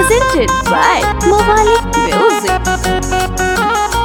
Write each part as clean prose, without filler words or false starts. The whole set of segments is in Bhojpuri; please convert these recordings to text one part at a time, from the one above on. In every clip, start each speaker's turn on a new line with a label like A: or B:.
A: presented by Mobile Music.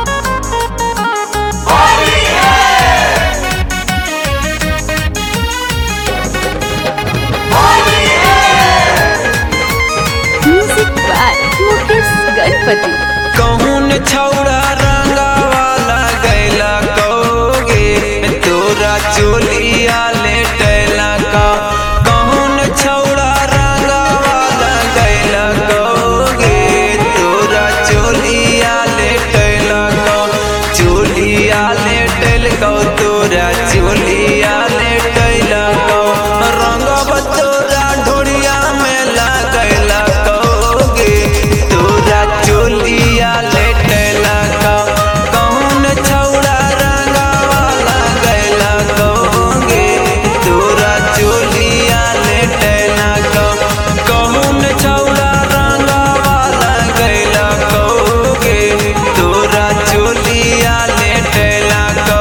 A: Music by Mukesh Ganpati.
B: कौन छौड़ा रंगावाला गैला कौगे तोरा चोलिया लेटैला का कौन छौड़ा रंगावाला गैला कौगे तोरा चोलिया लेटैला का चोलिया लेटैल कौ तोरा चोलिया लेटैला कौ रंगवा तोरा ढोरिया में लागैला कौगे तोरा चोलिया लेटैला का कौन छौड़ा रंगावाला गैला कौगे तोरा चोलिया लेटैला का कौन छौड़ा रंगावाला गैला कौगे तोरा चोलिया लेटैला का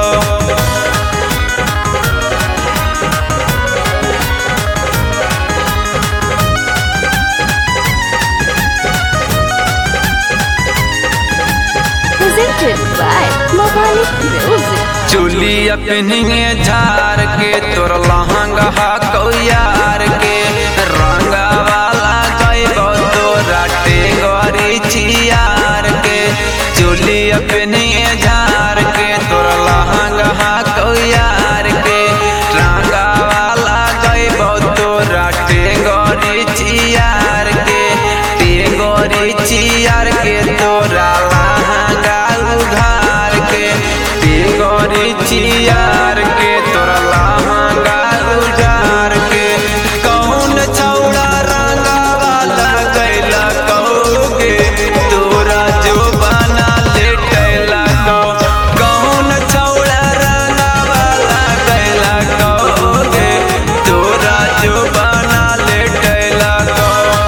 A: Presented by Mobile Music.
B: चोलिया पहनिए झार के तोर लहंगा हकौ यार के रंगा वाला गैबो तोरा टेंगरी चियार के चोलिया पहनिए झार के तोर लहंगा हकौ यार के रंगा वाला गैबो तोरा टेंगरी चियार के टेंगरी चियार के तोरा लहंगा उघार के टेंगरी चियार के तोरा लहंगा उघार के कौन छौड़ा रंगावाला गैला कौगे तोरा जो बना लेटैला कौ कौन छौड़ा रंगावाला गैला कौगे तोरा जो बना लेटैला कौ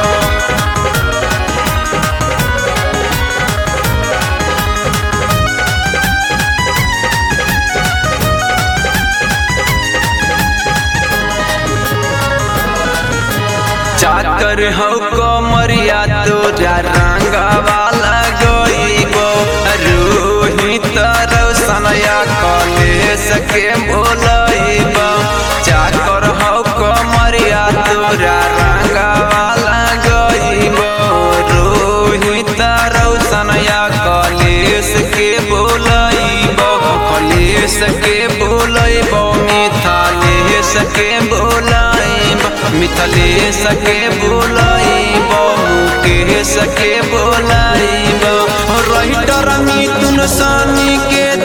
B: चाकर हौ कमरिया तोरा रंगावाला गइबो रोहित रौशनया कलेश के बोलइबो चाकर हौ कमरिया तोरा रंगावाला गइबो रोहित रौशनया कलेश के बोलइबो कलेश के बोलइबो मिथलेश के बोलइबो मिथलेश के बोलइबो मुकेश के बोलइबो राइटर मिथुन सानी के